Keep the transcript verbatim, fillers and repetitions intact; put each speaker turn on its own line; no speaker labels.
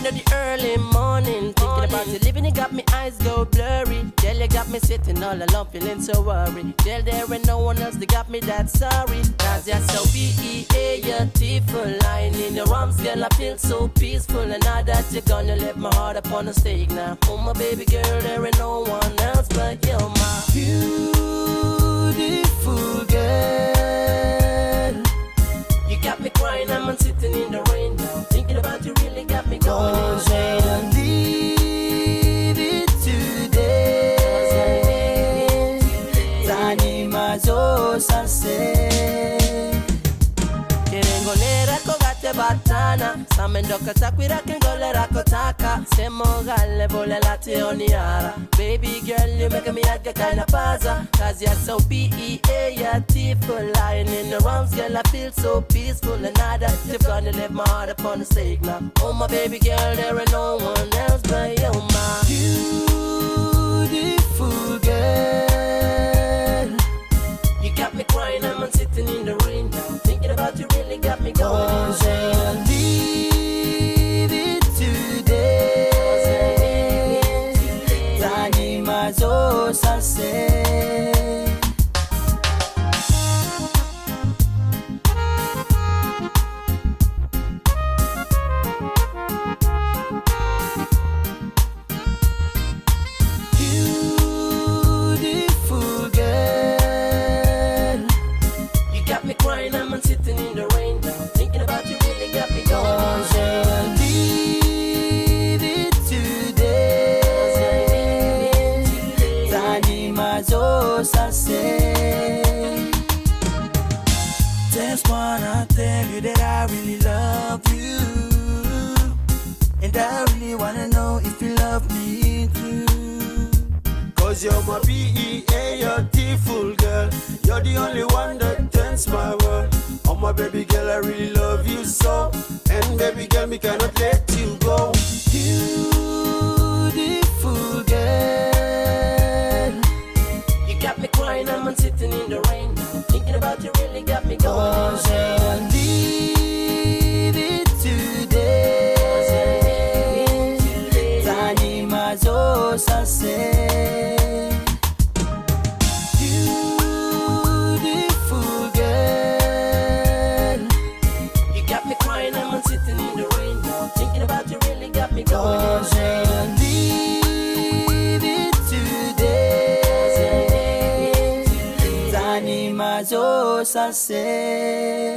into the early morning, thinking about you living, it got me eyes go blurry. Girl, you got me sitting all alone, feeling so worried. Girl, there ain't no one else, they got me that sorry. Cause you're so B E A, you're beautiful. Lying in your arms, girl, I feel so peaceful. And now that you're gone, you left my heart upon the stake now. Oh, my baby girl, there ain't no one else but you're my beautiful girl. You got me crying, I'm sitting in the rain now. Thinking about you really got me going. Cause I leave it today. Tani mazo sase. Kirengonera kogate batana. Samendoka takwira kengolera kotaka. Semo gale bole late oniara. Baby girl, you make me aga kinda baza. Cause you're so B E A, you're beautiful. Lying in the arms, girl, I feel so peaceful. And now that you've gone, you left my heart upon the stake now. Oh, my baby girl, there ain't no one else but you, my beautiful girl. You got me crying, I'm sitting in the rain now. Thinking about you really got me going. Cause I'll leave it today. Tani mazo sase. Beautiful girl. You got me crying, I'm sitting in the rain now. Thinking about you really got me going. Cause I'll leave it today. Tani mazo sase. Just wanna tell you that I really love you. And I really wanna know if you love me too. Cause you're my B E A, you're beautiful girl. You're the only one that turns my world. Oh my baby girl, I really love you so. And baby girl, me cannot let you go. Beautiful girl. You got me crying, I'm sitting in the rain now. Thinking about you really got me going. Cause I'll leave it today. Tani mazo sase. Beautiful girl. You got me crying, I'm sitting in the rain now. Thinking about you really got me going. Cause I'll leave it today. Tani mazo sase.